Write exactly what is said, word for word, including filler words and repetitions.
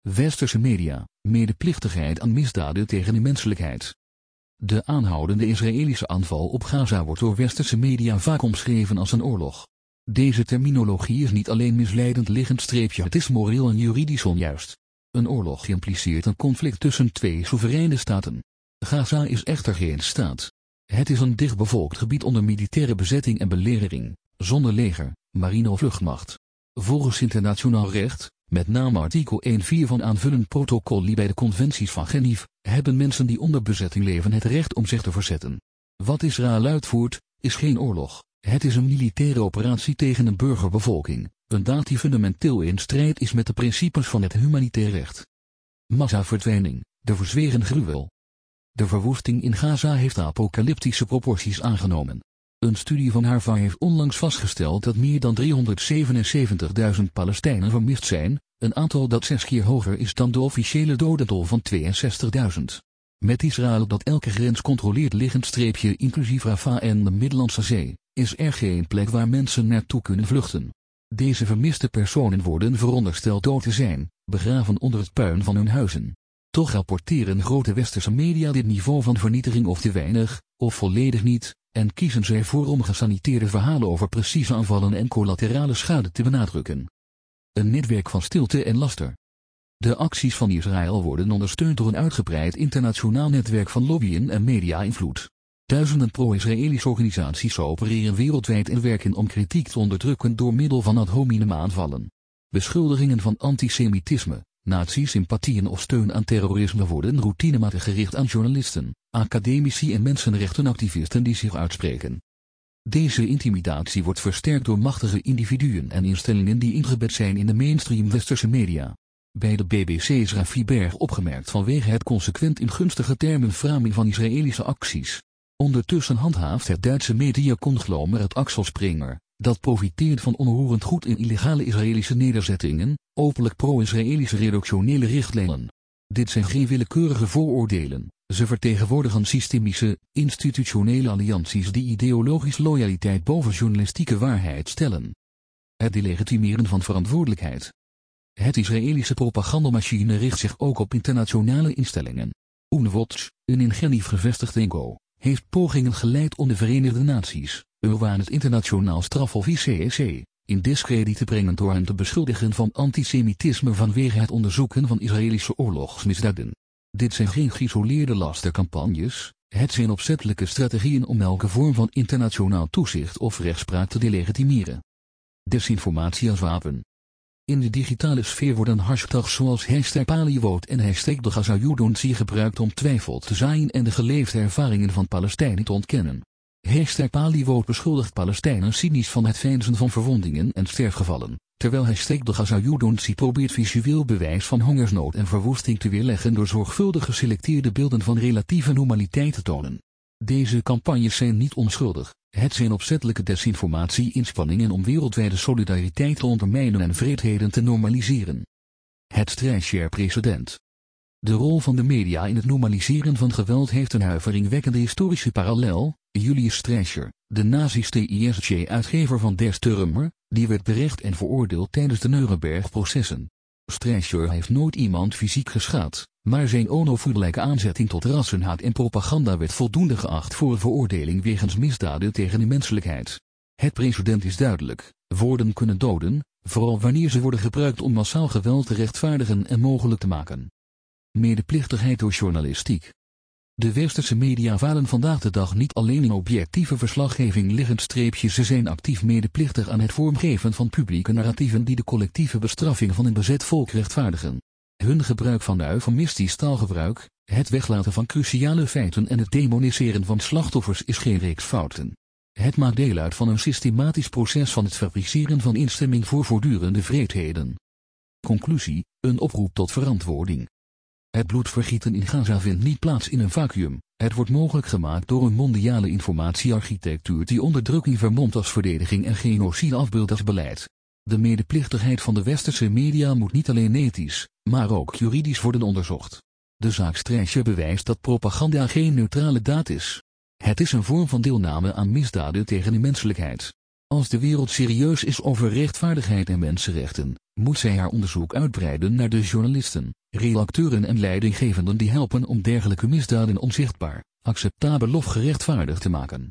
Westerse media, medeplichtigheid aan misdaden tegen de menselijkheid. De aanhoudende Israëlische aanval op Gaza wordt door westerse media vaak omschreven als een oorlog. Deze terminologie is niet alleen misleidend liggend streepje, het is moreel en juridisch onjuist. Een oorlog impliceert een conflict tussen twee soevereine staten. Gaza is echter geen staat. Het is een dichtbevolkt gebied onder militaire bezetting en belegering, zonder leger, marine of luchtmacht. Volgens internationaal recht, met name artikel één punt vier van aanvullend protocol bij de conventies van Genève, hebben mensen die onder bezetting leven het recht om zich te verzetten. Wat Israël uitvoert, is geen oorlog. Het is een militaire operatie tegen een burgerbevolking, een daad die fundamenteel in strijd is met de principes van het humanitair recht. Massaverdwijning, de verzwegen gruwel. De verwoesting in Gaza heeft apocalyptische proporties aangenomen. Een studie van Harvard heeft onlangs vastgesteld dat meer dan driehonderdzevenenzeventigduizend Palestijnen vermist zijn, een aantal dat zes keer hoger is dan de officiële dodental van tweeënzestigduizend. Met Israël dat elke grens controleert liggend streepje inclusief Rafah en de Middellandse Zee, is er geen plek waar mensen naartoe kunnen vluchten. Deze vermiste personen worden verondersteld dood te zijn, begraven onder het puin van hun huizen. Toch rapporteren grote westerse media dit niveau van vernietiging of te weinig, of volledig niet, en kiezen zij voor om gesaniteerde verhalen over precieze aanvallen en collaterale schade te benadrukken. Een netwerk van stilte en laster. De acties van Israël worden ondersteund door een uitgebreid internationaal netwerk van lobbyen en media-invloed. Duizenden pro-Israëlische organisaties opereren wereldwijd en werken om kritiek te onderdrukken door middel van ad hominem aanvallen. Beschuldigingen van antisemitisme, nazi-sympathieën of steun aan terrorisme worden routinematig gericht aan journalisten, academici en mensenrechtenactivisten die zich uitspreken. Deze intimidatie wordt versterkt door machtige individuen en instellingen die ingebed zijn in de mainstream westerse media. Bij de B B C is Rafi Berg opgemerkt vanwege het consequent in gunstige termen framing van Israëlische acties. Ondertussen handhaaft het Duitse mediaconglomerat Axel Springer, dat profiteert van onroerend goed in illegale Israëlische nederzettingen, openlijk pro-Israëlische redactionele richtlijnen. Dit zijn geen willekeurige vooroordelen, ze vertegenwoordigen systemische, institutionele allianties die ideologisch loyaliteit boven journalistieke waarheid stellen. Het delegitimeren van verantwoordelijkheid. Het Israëlische propagandamachine richt zich ook op internationale instellingen. UNWatch, een in Genève gevestigd N G O, heeft pogingen geleid om de Verenigde Naties, U N het internationaal strafhof I C C, in discrediet te brengen door hen te beschuldigen van antisemitisme vanwege het onderzoeken van Israëlische oorlogsmisdaden. Dit zijn geen geïsoleerde lastercampagnes, het zijn opzettelijke strategieën om elke vorm van internationaal toezicht of rechtspraak te delegitimeren. Desinformatie als wapen. In de digitale sfeer worden hashtags zoals hashtag Paliowoord en hashtag de Gaza-Judontie gebruikt om twijfel te zaaien en de geleefde ervaringen van Palestijnen te ontkennen. Hashtag Paliowoord beschuldigt Palestijnen cynisch van het veinzen van verwondingen en sterfgevallen, terwijl hashtag de Gaza-Judontie probeert visueel bewijs van hongersnood en verwoesting te weerleggen door zorgvuldig geselecteerde beelden van relatieve normaliteit te tonen. Deze campagnes zijn niet onschuldig, het zijn opzettelijke desinformatie-inspanningen om wereldwijde solidariteit te ondermijnen en wreedheden te normaliseren. Het Streicher-precedent. De rol van de media in het normaliseren van geweld heeft een huiveringwekkende historische parallel. Julius Streicher, de nazi-T I S-uitgever van Der Stürmer, die werd berecht en veroordeeld tijdens de Nuremberg-processen. Streicher heeft nooit iemand fysiek geschaad, maar zijn onopvoedelijke aanzetting tot rassenhaat en propaganda werd voldoende geacht voor een veroordeling wegens misdaden tegen de menselijkheid. Het precedent is duidelijk: woorden kunnen doden, vooral wanneer ze worden gebruikt om massaal geweld te rechtvaardigen en mogelijk te maken. Medeplichtigheid door journalistiek. De westerse media falen vandaag de dag niet alleen in objectieve verslaggeving liggend streepje, ze zijn actief medeplichtig aan het vormgeven van publieke narratieven die de collectieve bestraffing van een bezet volk rechtvaardigen. Hun gebruik van eufemistisch taalgebruik, het weglaten van cruciale feiten en het demoniseren van slachtoffers is geen reeks fouten. Het maakt deel uit van een systematisch proces van het fabriceren van instemming voor voortdurende wreedheden. Conclusie: een oproep tot verantwoording. Het bloedvergieten in Gaza vindt niet plaats in een vacuüm, het wordt mogelijk gemaakt door een mondiale informatiearchitectuur die onderdrukking vermomt als verdediging en genocide afbeeldt als beleid. De medeplichtigheid van de westerse media moet niet alleen ethisch, maar ook juridisch worden onderzocht. De zaak Streicher bewijst dat propaganda geen neutrale daad is. Het is een vorm van deelname aan misdaden tegen de menselijkheid. Als de wereld serieus is over rechtvaardigheid en mensenrechten, moet zij haar onderzoek uitbreiden naar de journalisten, redacteuren en leidinggevenden die helpen om dergelijke misdaden onzichtbaar, acceptabel of gerechtvaardigd te maken.